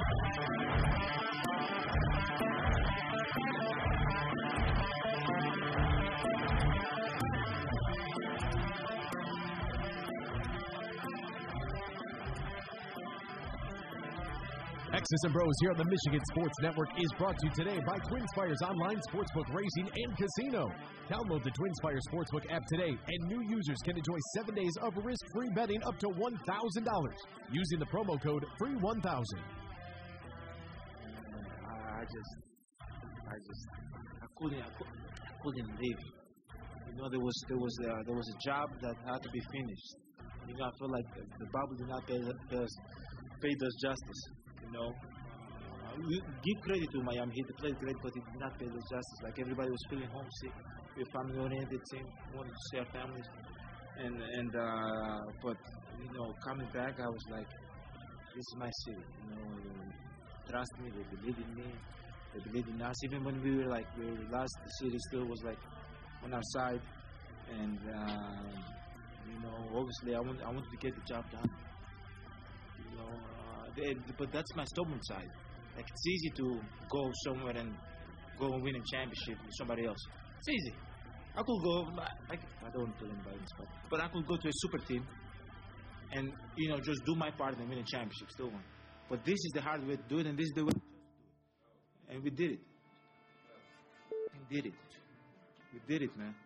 X's and Bros here on the Michigan Sports Network is brought to you today by TwinSpire's online sportsbook racing and casino. Download the TwinSpire Sportsbook app today, and new users can enjoy 7 days of risk-free betting up to $1,000 using the promo code FREE1000. I couldn't live. You know, there was a job that had to be finished. You know, I feel like the Bible did not pay us justice. You know, we give credit to Miami Heat. They played great, but it did not pay us justice. Like, everybody was feeling homesick. We're a family-oriented team. We wanted to see our families. But you know, coming back, I was like, this is my city. You know, trust me. They believe in me. They believe in us. Even when we were lost, the city still was like on our side. And you know, obviously, I wanted to get the job done. You know. But that's my stubborn side. Like, it's easy to go somewhere and go and win a championship with somebody else. It's easy. I could go, like, I don't want to tell anybody this, but I could go to a super team and, you know, just do my part and win a championship, still win. But this is the hard way to do it, and this is the way to do it. And we did it. We did it. We did it, man.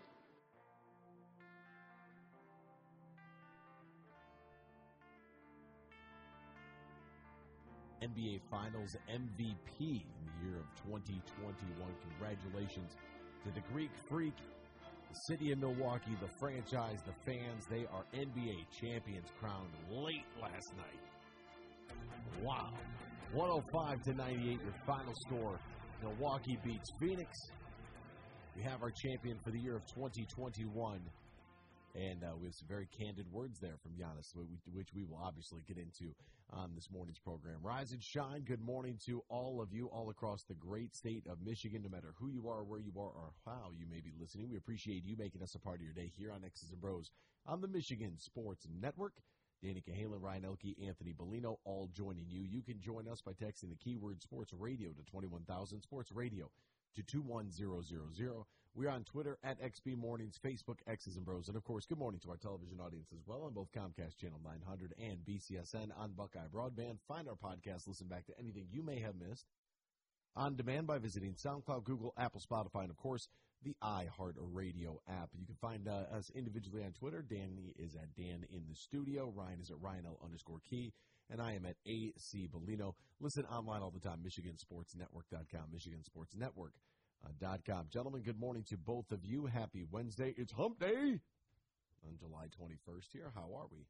NBA Finals MVP in the year of 2021. Congratulations to the Greek Freak, the city of Milwaukee, the franchise, the fans. They are NBA champions crowned late last night. Wow. 105-98, your final score. Milwaukee beats Phoenix. We have our champion for the year of 2021. And we have some very candid words there from Giannis, which we will obviously get into on this morning's program. Rise and shine. Good morning to all of you all across the great state of Michigan, no matter who you are, where you are, or how you may be listening. We appreciate you making us a part of your day here on X's and Bros on the Michigan Sports Network. Danny Cahalan, Ryan Elke, Anthony Bellino, all joining you. You can join us by texting the keyword Sports Radio to 21,000, Sports Radio to 21000. We're on Twitter at XB Mornings, Facebook, X's and Bros. And, of course, good morning to our television audience as well on both Comcast Channel 900 and BCSN on Buckeye Broadband. Find our podcast, listen back to anything you may have missed on demand by visiting SoundCloud, Google, Apple, Spotify, and, of course, the iHeartRadio app. You can find us individually on Twitter. Danny is at Dan in the studio. Ryan is at RyanL_Key. And I am at AC Bellino. Listen online all the time, MichiganSportsNetwork.com, MichiganSportsNetwork.com. Gentlemen, good morning to both of you. Happy Wednesday. It's Hump Day on July 21st here. How are we?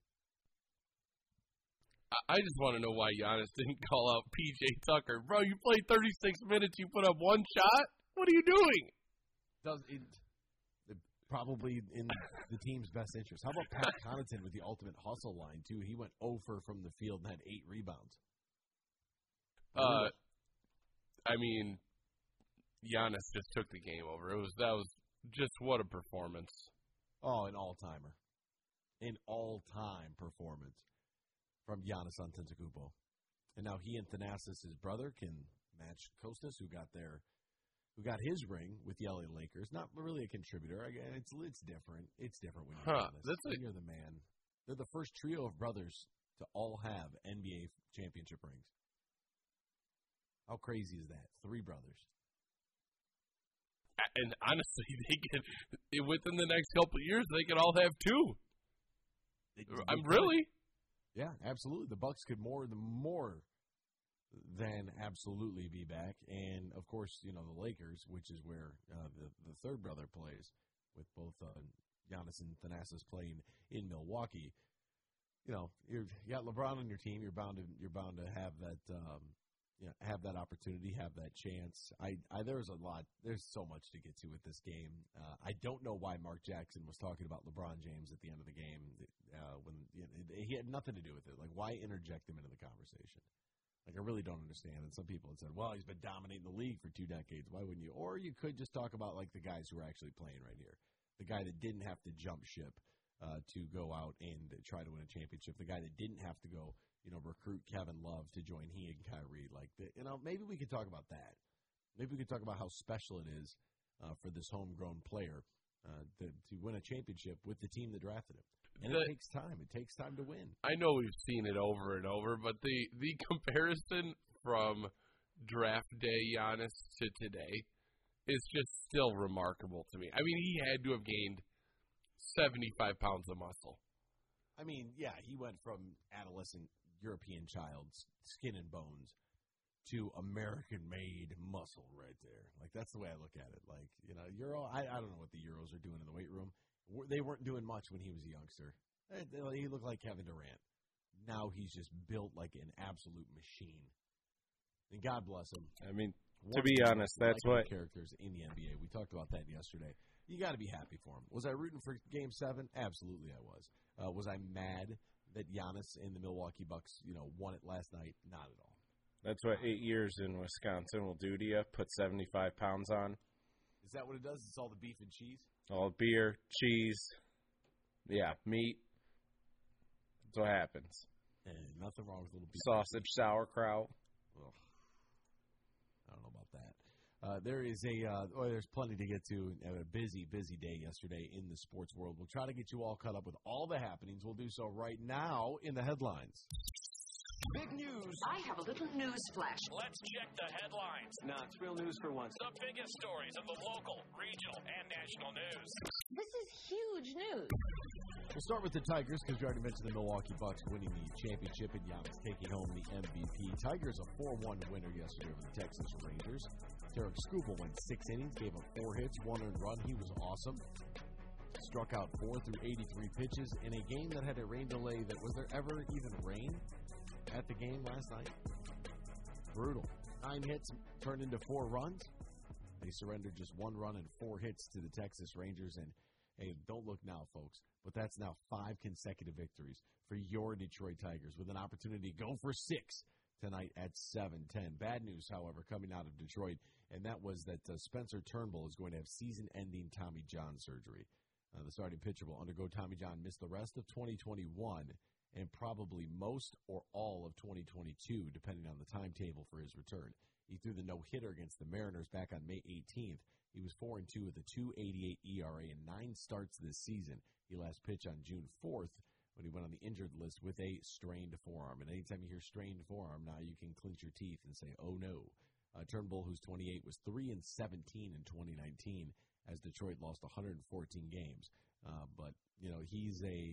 I just want to know why Giannis didn't call out P.J. Tucker. Bro, you played 36 minutes. You put up one shot? What are you doing? Probably in the team's best interest. How about Pat Connaughton with the ultimate hustle line, too? He went 0 from the field and had 8 rebounds. I mean, Giannis just took the game over. That was just what a performance. Oh, an all-timer. An all-time performance from Giannis Antetokounmpo. And now he and Thanasis, his brother, can match Kostas, who got his ring with the LA Lakers. Not really a contributor. Again, it's different. It's different when you're when you're the man. They're the first trio of brothers to all have NBA championship rings. How crazy is that? 3 brothers. And honestly, they can, within the next couple of years, they could all have 2. I'm really. Yeah, absolutely. The Bucks could more than absolutely be back. And, of course, the Lakers, which is where the third brother plays, with both Giannis and Thanasis playing in Milwaukee. You got LeBron on your team. You're bound to have that have that opportunity, have that chance. There's so much to get to with this game. I don't know why Mark Jackson was talking about LeBron James at the end of the game when he had nothing to do with it. Like, why interject him into the conversation? Like, I really don't understand. And some people had said, well, he's been dominating the league for 2 decades. Why wouldn't you? Or you could just talk about, like, the guys who are actually playing right here. The guy that didn't have to jump ship to go out and try to win a championship. The guy that didn't have to go, recruit Kevin Love to join he and Kyrie. Maybe we could talk about that. Maybe we could talk about how special it is for this homegrown player to win a championship with the team that drafted him. And it takes time. It takes time to win. I know we've seen it over and over, but the comparison from draft day Giannis to today is just still remarkable to me. I mean, he had to have gained 75 pounds of muscle. I mean, yeah, he went from adolescent European child, skin and bones, to American-made muscle right there. That's the way I look at it. Euro, I don't know what the Euros are doing in the weight room. They weren't doing much when he was a youngster. He looked like Kevin Durant. Now he's just built like an absolute machine. And God bless him. I mean, to be honest, that's what characters in the NBA. We talked about that yesterday. You got to be happy for him. Was I rooting for Game 7? Absolutely, I was. Was I mad that Giannis and the Milwaukee Bucks, won it last night? Not at all. That's what 8 years in Wisconsin will do to you. Put 75 pounds on. Is that what it does? It's all the beef and cheese? All beer, cheese, meat. That's what happens. Nothing wrong with a little beef. Sausage, sauerkraut. Ugh. I don't know about that. There's plenty to get to. A busy day yesterday in the sports world. We'll try to get you all caught up with all the happenings. We'll do so right now in the headlines. Big news. I have a little news flash. Let's check the headlines. Nah, it's real news for once. The biggest stories of the local, regional, and national news. This is huge news. We'll start with the Tigers because you already mentioned the Milwaukee Bucks winning the championship and Giannis taking home the MVP. Tigers a 4-1 winner yesterday over the Texas Rangers. Tarek Skubal went 6 innings, gave up 4 hits, 1 earned run. He was awesome. Struck out 4 through 83 pitches in a game that had a rain delay. Was there ever even rain at the game last night? Brutal. 9 hits turned into 4 runs. They surrendered just 1 run and 4 hits to the Texas Rangers. And hey, don't look now, folks, but that's now 5 consecutive victories for your Detroit Tigers with an opportunity to go for 6 tonight at 7-10. Bad news, however, coming out of Detroit, and that was that Spencer Turnbull is going to have season-ending Tommy John surgery. The starting pitcher will undergo Tommy John, miss the rest of 2021 and probably most or all of 2022, depending on the timetable for his return. He threw the no-hitter against the Mariners back on May 18th. He was 4-2 with a 2.88 ERA and 9 starts this season. He last pitched on June 4th when he went on the injured list with a strained forearm. And anytime you hear strained forearm, now you can clench your teeth and say, oh no. Turnbull, who's 28, was 3-17 in 2019 as Detroit lost 114 games. But, he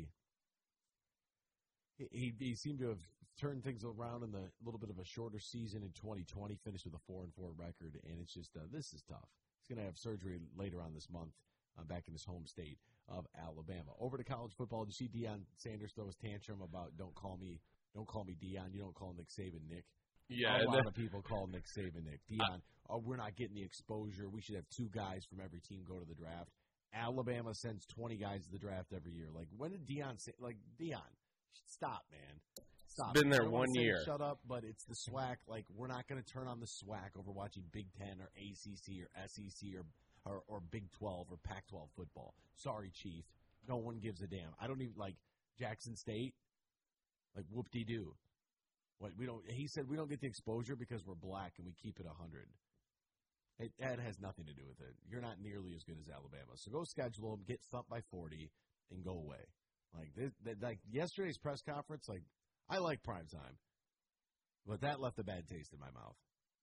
seemed to have turned things around in the little bit of a shorter season in 2020, finished with a 4-4 record, and it's just, this is tough. He's going to have surgery later on this month back in his home state of Alabama. Over to college football. Did you see Deion Sanders throw his tantrum about don't call me Deion, you don't call Nick Saban Nick? Yeah, a lot of people call Nick Saban Nick. Deion, we're not getting the exposure. We should have 2 guys from every team go to the draft. Alabama sends 20 guys to the draft every year. When did Deion say, Deion, stop, man. Stop. It's been there 1 year. Shut up, but it's the SWAC. We're not going to turn on the SWAC over watching Big Ten or ACC or SEC or Big 12 or Pac-12 football. Sorry, Chief. No one gives a damn. I don't even Jackson State. Whoop-de-doo. He said we don't get the exposure because we're black and we keep it 100. That has nothing to do with it. You're not nearly as good as Alabama. So go schedule them, get thumped by 40, and go away. Yesterday's press conference, I like prime time, but that left a bad taste in my mouth.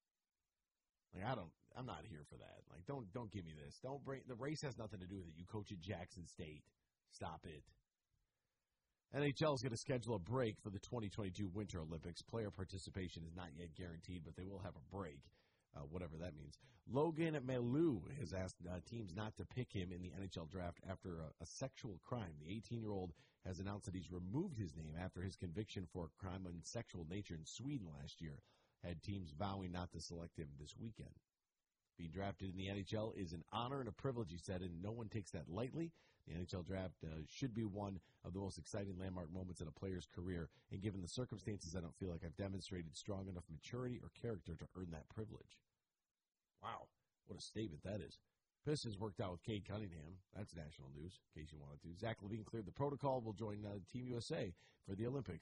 I'm not here for that. Don't give me this. Don't bring the race has nothing to do with it. You coach at Jackson State. Stop it. NHL is going to schedule a break for the 2022 Winter Olympics. Player participation is not yet guaranteed, but they will have a break, whatever that means. Logan Mailloux has asked teams not to pick him in the NHL draft after a sexual crime. The 18-year-old has announced that he's removed his name after his conviction for a crime in sexual nature in Sweden last year, had teams vowing not to select him this weekend. Being drafted in the NHL is an honor and a privilege, he said, and no one takes that lightly. The NHL draft should be one of the most exciting landmark moments in a player's career, and given the circumstances, I don't feel like I've demonstrated strong enough maturity or character to earn that privilege. Wow, what a statement that is. Pistons worked out with Cade Cunningham. That's national news, in case you wanted to. Zach LaVine cleared the protocol, will join Team USA for the Olympics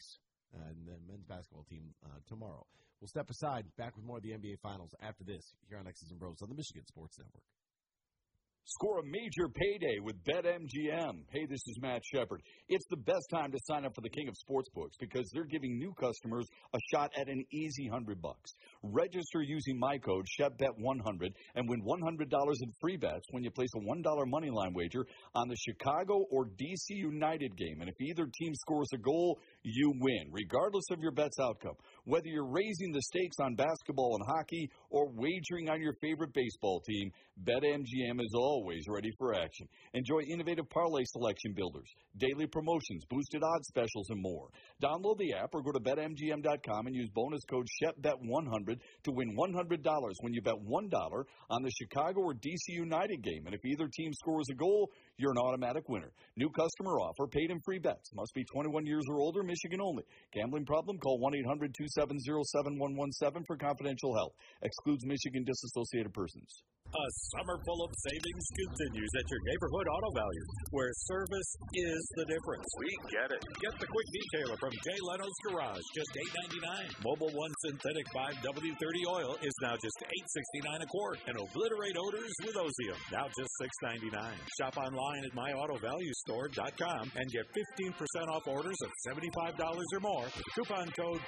and the men's basketball team tomorrow. We'll step aside, back with more of the NBA Finals after this here on X's and Bros on the Michigan Sports Network. Score a major payday with BetMGM. Hey, this is Matt Shepard. It's the best time to sign up for the King of Sportsbooks because they're giving new customers a shot at an easy $100. Register using my code ShepBet100 and win $100 in free bets when you place a $1 moneyline wager on the Chicago or DC United game. And if either team scores a goal, you win, regardless of your bet's outcome. Whether you're raising the stakes on basketball and hockey or wagering on your favorite baseball team, BetMGM is always ready for action. Enjoy innovative parlay selection builders, daily promotions, boosted odds specials, and more. Download the app or go to BetMGM.com and use bonus code ShepBet100 to win $100 when you bet $1 on the Chicago or DC United game. And if either team scores a goal, you're an automatic winner. New customer offer, paid in free bets. Must be 21 years or older, Michigan only. Gambling problem? Call 1-800-270-7117 for confidential help. Excludes Michigan disassociated persons. A summer full of savings continues at your neighborhood Auto Value, where service is the difference. We get it. Get the quick detailer from Jay Leno's Garage, just $8.99. Mobil 1 Synthetic 5W30 oil is now just $8.69 a quart. And Obliterate Odors with Ozium, now just $6.99. Shop online at myautovaluestore.com and get 15% off orders of $75 or more. Coupon code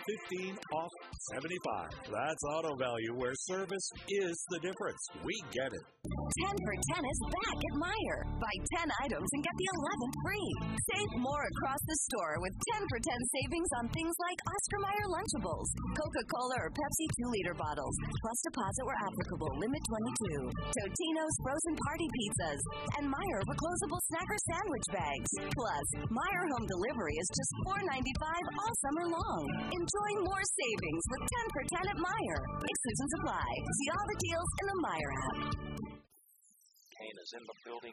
15OFF75. That's Auto Value, where service is the difference. We get it. 10 for 10 is back at Meijer. Buy 10 items and get the 11th free. Save more across the store with 10 for 10 savings on things like Oscar Mayer Lunchables, Coca-Cola or Pepsi 2-liter bottles, plus deposit where applicable, limit 22. Totino's frozen party pizzas, and Meijer reclosable snacker sandwich bags. Plus, Meijer home delivery is just $4.95 all summer long. Enjoy more savings with 10 for 10 at Meijer. Exclusions apply. See all the deals in the Meijer app. Kane is in the building.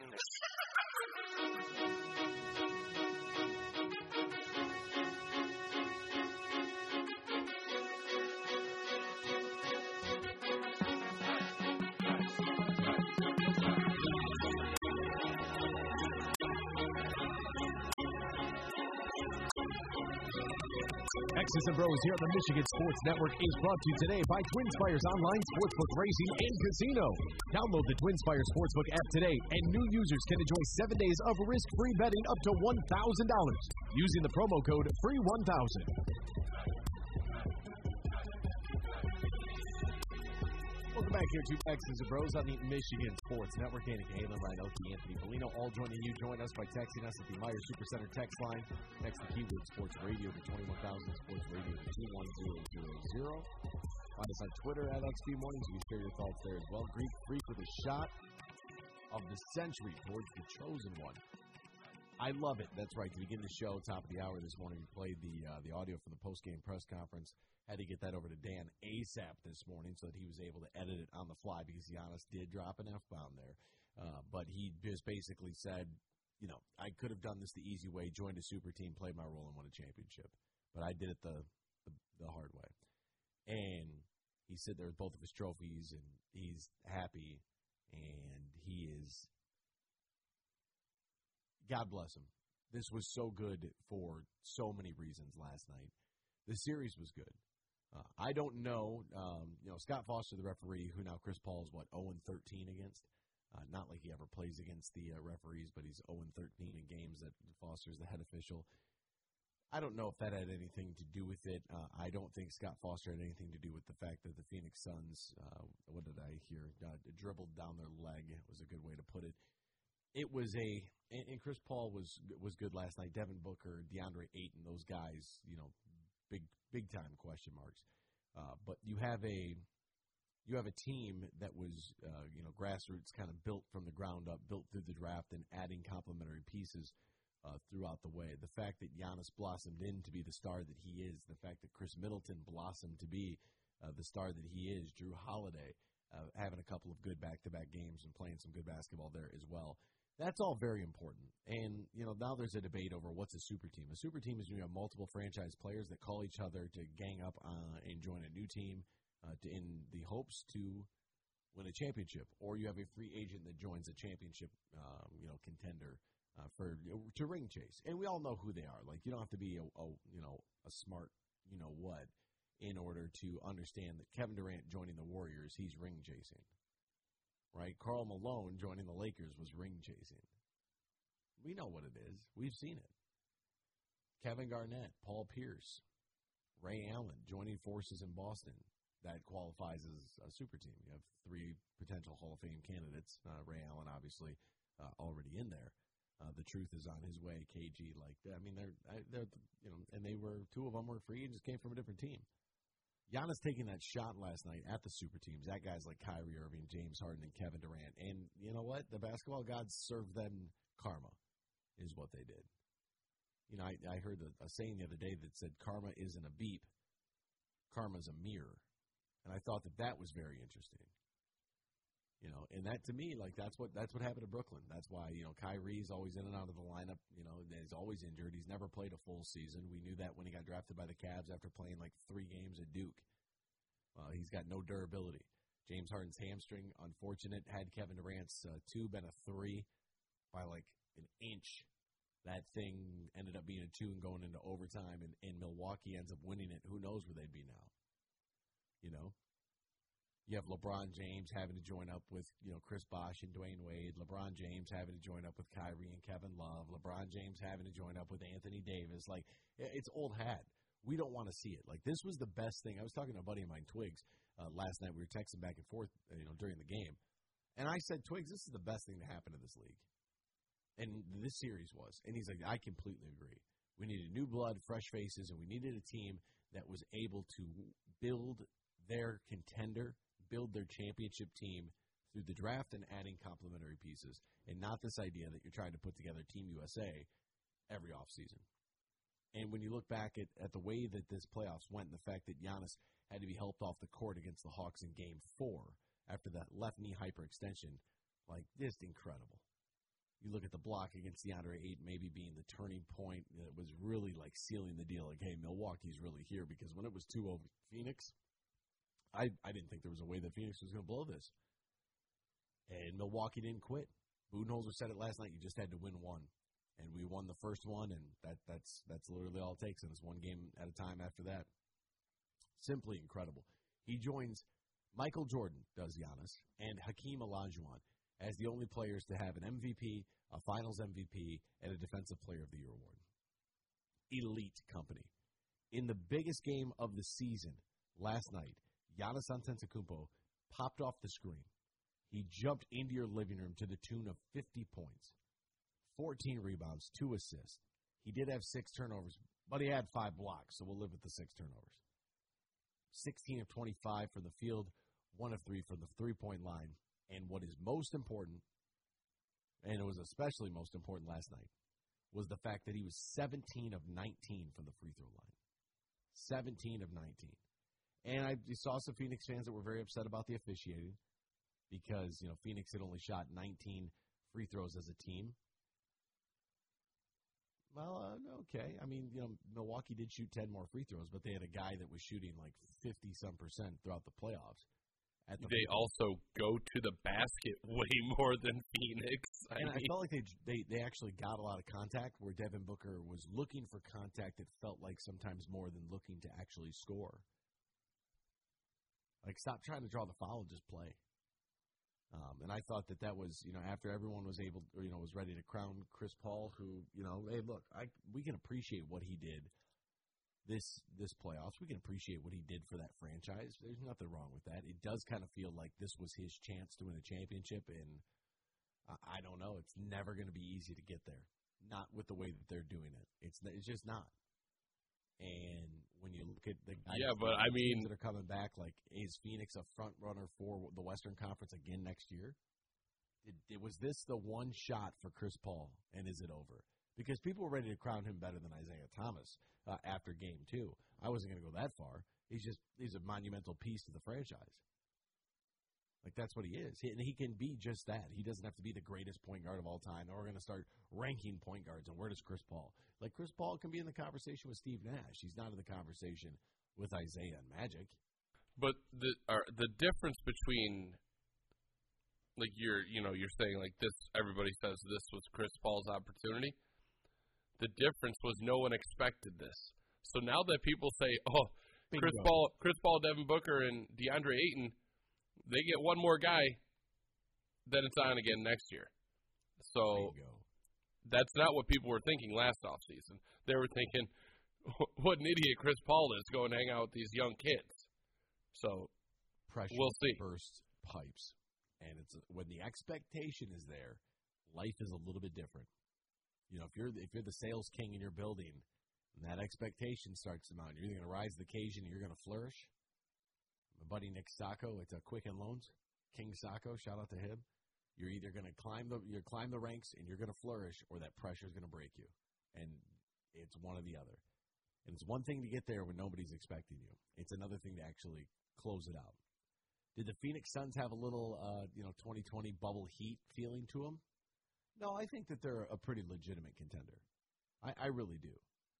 X's and Bros here on the Michigan Sports Network is brought to you today by TwinSpire's online sportsbook racing and casino. Download the TwinSpire Sportsbook app today, and new users can enjoy 7 days of risk-free betting up to $1,000 using the promo code FREE1000. Welcome back here to X's and Bros on the Michigan Sports Network. Andy Halen, Ryan Oakey, Anthony Polino, all joining you. Join us by texting us at the Meijer Supercenter text line. Text the keyword Sports Radio to 21,000, Sports Radio to 21000. Find us on Twitter at XB Mornings. You can share your thoughts there as well. Greek Freak with a shot of the century towards the chosen one. I love it. That's right. To begin the show, top of the hour this morning, we played the audio for the post-game press conference. Had to get that over to Dan ASAP this morning so that he was able to edit it on the fly because Giannis did drop an F-bomb there. But he just basically said, you know, I could have done this the easy way, joined a super team, played my role, and won a championship. But I did it the hard way. And he said there with both of his trophies, and he's happy, and he is – God bless him. This was so good for so many reasons last night. The series was good. I don't know, Scott Foster, the referee, who now Chris Paul is, 0-13 against? Not like he ever plays against the referees, but he's 0-13 in games that Foster's the head official. I don't know if that had anything to do with it. I don't think Scott Foster had anything to do with the fact that the Phoenix Suns, what did I hear, dribbled down their leg was a good way to put it. It was and Chris Paul was good last night. Devin Booker, DeAndre Ayton, those guys, big time question marks. But you have a team that was grassroots, kind of built from the ground up, built through the draft, and adding complementary pieces throughout the way. The fact that Giannis blossomed into be the star that he is, the fact that Chris Middleton blossomed to be the star that he is, Drew Holiday having a couple of good back-to-back games and playing some good basketball there as well. That's all very important. And, now there's a debate over what's a super team. A super team is when you have multiple franchise players that call each other to gang up and join a new team in the hopes to win a championship. Or you have a free agent that joins a championship, contender to ring chase. And we all know who they are. Like, you don't have to be a smart what in order to understand that Kevin Durant joining the Warriors, he's ring chasing. Right? Karl Malone joining the Lakers was ring chasing. We know what it is. We've seen it. Kevin Garnett, Paul Pierce, Ray Allen joining forces in Boston. That qualifies as a super team. You have 3 potential Hall of Fame candidates. Ray Allen, obviously, already in there. The truth is on his way. KG, they're and they were 2 of them were free and just came from a different team. Giannis taking that shot last night at the super teams. That guy's like Kyrie Irving, James Harden, and Kevin Durant. And you know what? The basketball gods served them karma, is what they did. I heard a saying the other day that said karma isn't a beep, karma's a mirror. And I thought that was very interesting. And that to me, that's what happened to Brooklyn. That's why, Kyrie's always in and out of the lineup. He's always injured. He's never played a full season. We knew that when he got drafted by the Cavs after playing 3 games at Duke. He's got no durability. James Harden's hamstring, unfortunate. Had Kevin Durant's 2 been a 3 by an inch, that thing ended up being a 2 and going into overtime, and Milwaukee ends up winning it. Who knows where they'd be now? You have LeBron James having to join up with, Chris Bosh and Dwayne Wade. LeBron James having to join up with Kyrie and Kevin Love. LeBron James having to join up with Anthony Davis. It's old hat. We don't want to see it. This was the best thing. I was talking to a buddy of mine, Twigs, last night. We were texting back and forth, during the game. And I said, Twigs, this is the best thing to happen to this league. And this series was. And he's like, I completely agree. We needed new blood, fresh faces, and we needed a team that was able to build their contender, build their championship team through the draft and adding complementary pieces, and not this idea that you're trying to put together Team USA every offseason. And when you look back at the way that this playoffs went and the fact that Giannis had to be helped off the court against the Hawks in Game 4 after that left knee hyperextension, just incredible. You look at the block against DeAndre Ayton maybe being the turning point that was really sealing the deal. Hey, Milwaukee's really here, because when it was 2 over Phoenix, I didn't think there was a way that Phoenix was going to blow this. And Milwaukee didn't quit. Budenholzer said it last night. You just had to win 1. And we won the first one, and that's literally all it takes. And it's 1 game at a time after that. Simply incredible. He joins Michael Jordan, does Giannis, and Hakeem Olajuwon as the only players to have an MVP, a Finals MVP, and a Defensive Player of the Year award. Elite company. In the biggest game of the season last night, Giannis Antetokounmpo popped off the screen. He jumped into your living room to the tune of 50 points, 14 rebounds, 2 assists. He did have 6 turnovers, but he had 5 blocks, so we'll live with the 6 turnovers. 16 of 25 from the field, 1 of 3 from the three-point line. And what is most important, and it was especially most important last night, was the fact that he was 17 of 19 from the free throw line. 17 of 19. And I saw some Phoenix fans that were very upset about the officiating because, Phoenix had only shot 19 free throws as a team. Well, okay. I mean, Milwaukee did shoot 10 more free throws, but they had a guy that was shooting 50-some% throughout the playoffs. They also go to the basket way more than Phoenix. I felt like they actually got a lot of contact, where Devin Booker was looking for contact that felt like sometimes more than looking to actually score. Stop trying to draw the foul and just play. And I thought that was, after everyone was able, was ready to crown Chris Paul, who, hey, look, we can appreciate what he did this playoffs. We can appreciate what he did for that franchise. There's nothing wrong with that. It does kind of feel like this was his chance to win a championship, and I don't know. It's never going to be easy to get there. Not with the way that they're doing it. It's just not. And when you look at the guys that are coming back, is Phoenix a front runner for the Western Conference again next year? Was this the one shot for Chris Paul, and is it over? Because people were ready to crown him better than Isaiah Thomas after Game 2. I wasn't going to go that far. He's a monumental piece to the franchise. That's what he is. And he can be just that. He doesn't have to be the greatest point guard of all time. Now we're going to start ranking point guards, and where does Chris Paul? Chris Paul can be in the conversation with Steve Nash. He's not in the conversation with Isaiah and Magic. But the difference between like you're saying like this, everybody says this was Chris Paul's opportunity. The difference was no one expected this. So now that people say, oh, Chris Paul, Devin Booker, and DeAndre Ayton, they get one more guy, then it's on again next year. So that's not what people were thinking last offseason. They were thinking, what an idiot Chris Paul is going to hang out with these young kids. So we'll see. Burst pipes. And it's when the expectation is there, life is a little bit different. You know, if you're the sales king in your building, and that expectation starts to mount, you're either going to rise to the occasion or you're going to flourish. My buddy Nick Sacco, it's a Quicken Loans, King Sacco, shout out to him. You're either going to climb the ranks and you're going to flourish, or that pressure is going to break you. And it's one or the other. And it's one thing to get there when nobody's expecting you. It's another thing to actually close it out. Did the Phoenix Suns have a little 2020 bubble heat feeling to them? No, I think that they're a pretty legitimate contender. I really do.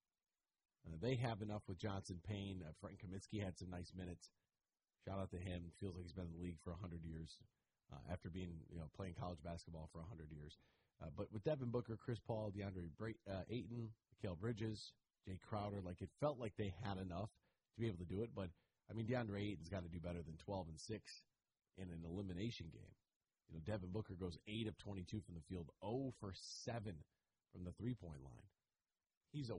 They have enough with Johnson, Payne. Frank Kaminsky had some nice minutes. Shout out to him. Feels like he's been in the league for 100 years after being playing college basketball for 100 years. But with Devin Booker, Chris Paul, DeAndre Ayton, Mikal Bridges, Jay Crowder, like it felt like they had enough to be able to do it. But I mean, DeAndre Ayton's got to do better than 12-6 in an elimination game. You know, Devin Booker goes 8 of 22 from the field, 0 for 7 from the three-point line. He's a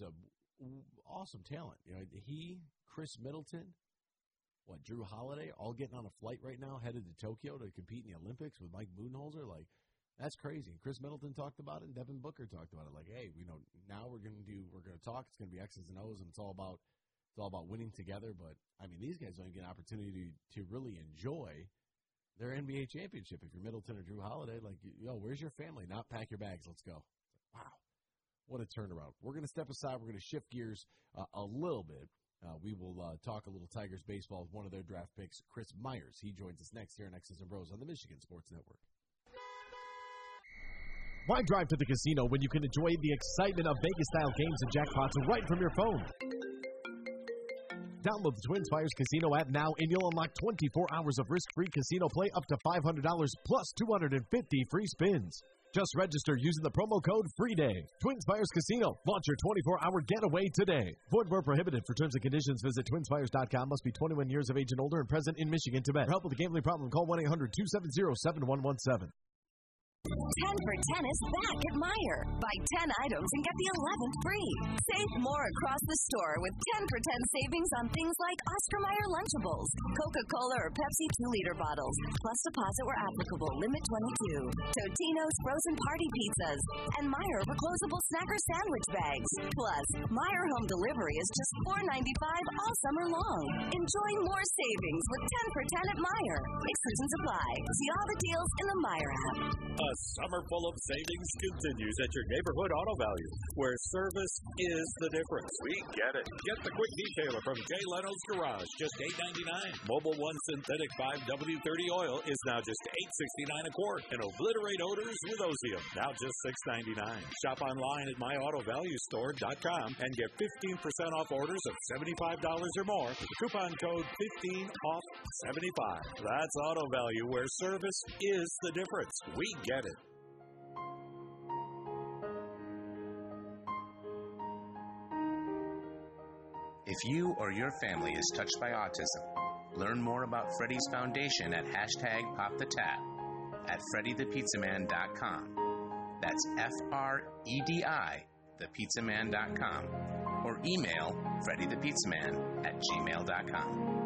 awesome talent. You know, he, Chris Middleton, Drew Holiday, all getting on a flight right now, headed to Tokyo to compete in the Olympics with Mike Budenholzer. Like, that's crazy. Chris Middleton talked about it, and Devin Booker talked about it. Like, hey, now we're going to talk. It's going to be X's and O's, and it's all about winning together. But I mean, these guys don't get an opportunity to really enjoy their NBA championship. If you're Middleton or Drew Holiday, like, where's your family? Not pack your bags. Let's go. Wow. What a turnaround. We're going to step aside. We're going to shift gears a little bit. We will talk a little Tigers baseball with one of their draft picks, Chris Myers. He joins us next here on X's and Bros on the Michigan Sports Network. Why drive to the casino when you can enjoy the excitement of Vegas-style games and jackpots right from your phone? Download the TwinSpires Casino app now, and you'll unlock 24 hours of risk-free casino play up to $500 plus 250 free spins. Just register using the promo code FREEDAY. TwinSpires Casino. Launch your 24-hour getaway today. Void where prohibited. For terms and conditions, visit TwinSpires.com. Must be 21 years of age and older and present in Michigan to bet. For help with a gambling problem, call 1-800-270-7117. 10 for 10 is back at Meijer. Buy 10 items and get the 11th free. Save more across the store with 10 for 10 savings on things like Oscar Mayer Lunchables, Coca-Cola or Pepsi 2-liter bottles, plus deposit where applicable, limit 22. Totino's frozen party pizzas, and Meijer reclosable snacker sandwich bags. Plus, Meijer home delivery is just $4.95 all summer long. Enjoy more savings with 10 for 10 at Meijer. Exclusions apply. See all the deals in the Meijer app. A summer full of savings continues at your neighborhood Auto Value, where service is the difference. We get it. Get the quick detailer from Jay Leno's Garage, just $8.99. Mobil 1 Synthetic 5W30 oil is now just $8.69 a quart. And Obliterate Odors with Ozium, now just $6.99. Shop online at myautovaluestore.com and get 15% off orders of $75 or more with the coupon code 15OFF75. That's Auto Value, where service is the difference. We get it. If you or your family is touched by autism, learn more about Freddy's Foundation at #PopTheTap at FreddyThePizzaman.com. That's FREDI, thepizzaman.com. Or email FreddyThePizzaman at gmail.com.